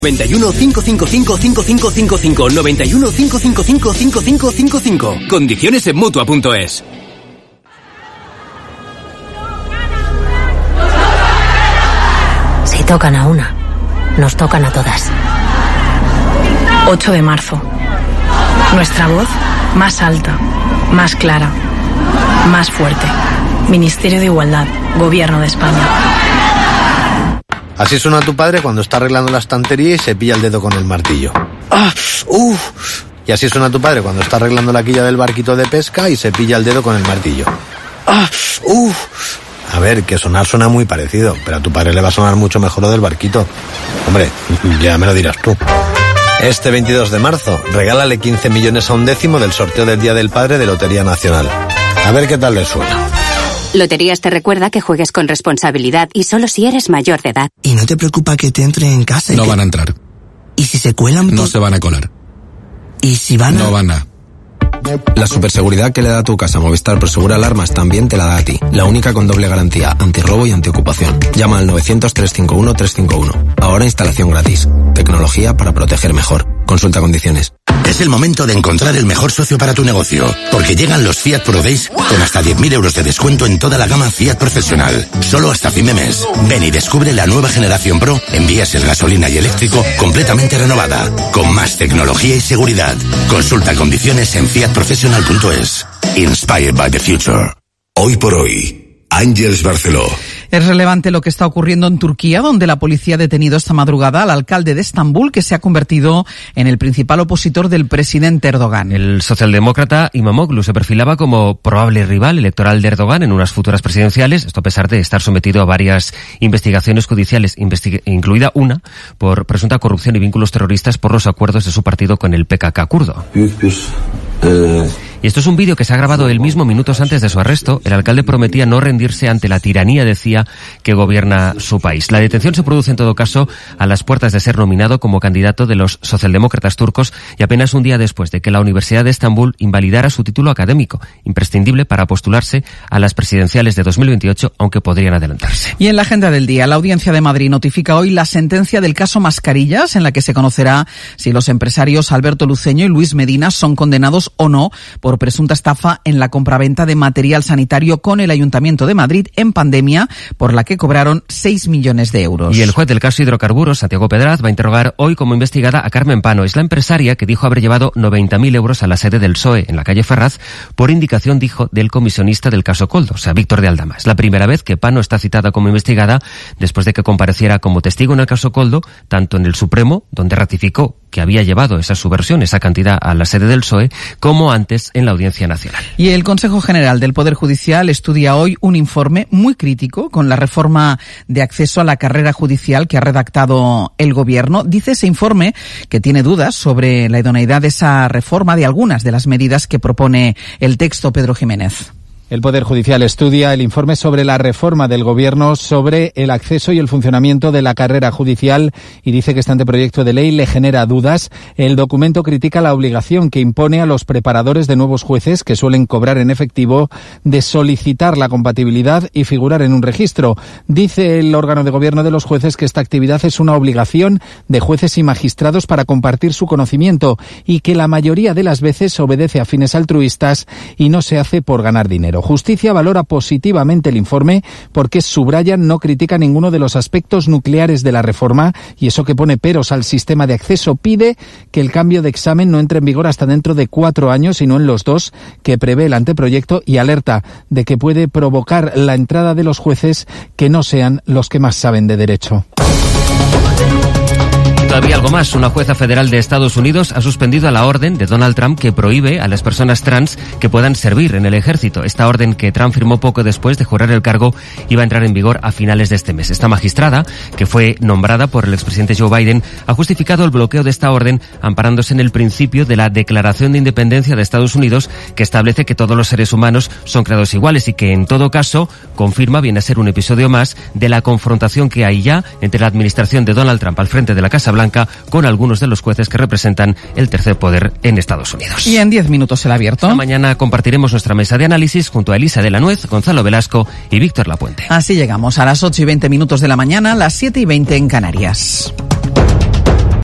91 555 5555 91 555 5555. Condiciones en Mutua.es. Si tocan a una, nos tocan a todas. 8 de marzo. Nuestra voz más alta, más clara, más fuerte. Ministerio de Igualdad, Gobierno de España. Así suena tu padre cuando está arreglando la estantería y se pilla el dedo con el martillo. Y así suena tu padre cuando está arreglando la quilla del barquito de pesca y se pilla el dedo con el martillo. A ver, que sonar suena muy parecido, pero a tu padre le va a sonar mucho mejor lo del barquito. Hombre, ya me lo dirás tú. Este 22 de marzo, regálale 15 millones a un décimo del sorteo del Día del Padre de Lotería Nacional. A ver qué tal le suena. Loterías te recuerda que juegues con responsabilidad y solo si eres mayor de edad. ¿Y no te preocupa que te entren en casa? No van a entrar. ¿Y si se cuelan? No se van a colar. ¿Y si van a...? No van a... La superseguridad que le da a tu casa Movistar Prosegura Alarmas también te la da a ti. La única con doble garantía, antirrobo y antiocupación. Llama al 900-351-351. Ahora instalación gratis. Tecnología para proteger mejor. Consulta condiciones. Es el momento de encontrar el mejor socio para tu negocio, porque llegan los Fiat Pro Days con hasta 10.000 euros de descuento en toda la gama Fiat Profesional. Solo hasta fin de mes. Ven y descubre la nueva generación Pro en diésel, gasolina y eléctrico completamente renovada, con más tecnología y seguridad. Consulta condiciones en fiatprofessional.es. Inspired by the future. Hoy por hoy, Ángeles Barceló. Es relevante lo que está ocurriendo en Turquía, donde la policía ha detenido esta madrugada al alcalde de Estambul, que se ha convertido en el principal opositor del presidente Erdogan. El socialdemócrata Imamoglu se perfilaba como probable rival electoral de Erdogan en unas futuras presidenciales, esto a pesar de estar sometido a varias investigaciones judiciales, incluida una por presunta corrupción y vínculos terroristas por los acuerdos de su partido con el PKK kurdo. Y esto es un vídeo que se ha grabado él mismo minutos antes de su arresto. El alcalde prometía no rendirse ante la tiranía, decía, que gobierna su país. La detención se produce en todo caso a las puertas de ser nominado como candidato de los socialdemócratas turcos y apenas un día después de que la Universidad de Estambul invalidara su título académico, imprescindible para postularse a las presidenciales de 2028, aunque podrían adelantarse. Y en la agenda del día, la Audiencia de Madrid notifica hoy la sentencia del caso Mascarillas, en la que se conocerá si los empresarios Alberto Luceño y Luis Medina son condenados o no por presunta estafa en la compraventa de material sanitario con el Ayuntamiento de Madrid en pandemia, por la que cobraron 6 millones de euros. Y el juez del caso Hidrocarburos, Santiago Pedraz, va a interrogar hoy como investigada a Carmen Pano. Es la empresaria que dijo haber llevado 90.000 euros a la sede del PSOE en la calle Ferraz por indicación, dijo, del comisionista del caso Koldo, o sea, Víctor de Aldama. Es la primera vez que Pano está citada como investigada después de que compareciera como testigo en el caso Koldo, tanto en el Supremo, donde ratificó que había llevado esa subversión, esa cantidad a la sede del PSOE, como antes en la Audiencia Nacional. Y el Consejo General del Poder Judicial estudia hoy un informe muy crítico con la reforma de acceso a la carrera judicial que ha redactado el Gobierno. Dice ese informe que tiene dudas sobre la idoneidad de esa reforma, de algunas de las medidas que propone el texto. Pedro Jiménez. El Poder Judicial estudia el informe sobre la reforma del Gobierno sobre el acceso y el funcionamiento de la carrera judicial y dice que este anteproyecto de ley le genera dudas. El documento critica la obligación que impone a los preparadores de nuevos jueces, que suelen cobrar en efectivo, de solicitar la compatibilidad y figurar en un registro. Dice el órgano de gobierno de los jueces que esta actividad es una obligación de jueces y magistrados para compartir su conocimiento y que la mayoría de las veces obedece a fines altruistas y no se hace por ganar dinero. Justicia valora positivamente el informe porque, subrayan, no critica ninguno de los aspectos nucleares de la reforma y eso que pone peros al sistema de acceso. Pide que el cambio de examen no entre en vigor hasta dentro de 4 años y no en los 2 que prevé el anteproyecto y alerta de que puede provocar la entrada de los jueces que no sean los que más saben de derecho. Todavía algo más. Una jueza federal de Estados Unidos ha suspendido la orden de Donald Trump que prohíbe a las personas trans que puedan servir en el ejército. Esta orden, que Trump firmó poco después de jurar el cargo, iba a entrar en vigor a finales de este mes. Esta magistrada, que fue nombrada por el expresidente Joe Biden, ha justificado el bloqueo de esta orden amparándose en el principio de la Declaración de Independencia de Estados Unidos, que establece que todos los seres humanos son creados iguales y que, en todo caso, confirma, viene a ser un episodio más de la confrontación que hay ya entre la administración de Donald Trump al frente de la Casa Blanca con algunos de los jueces que representan el tercer poder en Estados Unidos. Y en 10 minutos el abierto. Esta mañana compartiremos nuestra mesa de análisis junto a Elisa de la Nuez, Gonzalo Velasco y Víctor Lapuente. Así llegamos a las 8:20 de la mañana, las 7:20 en Canarias.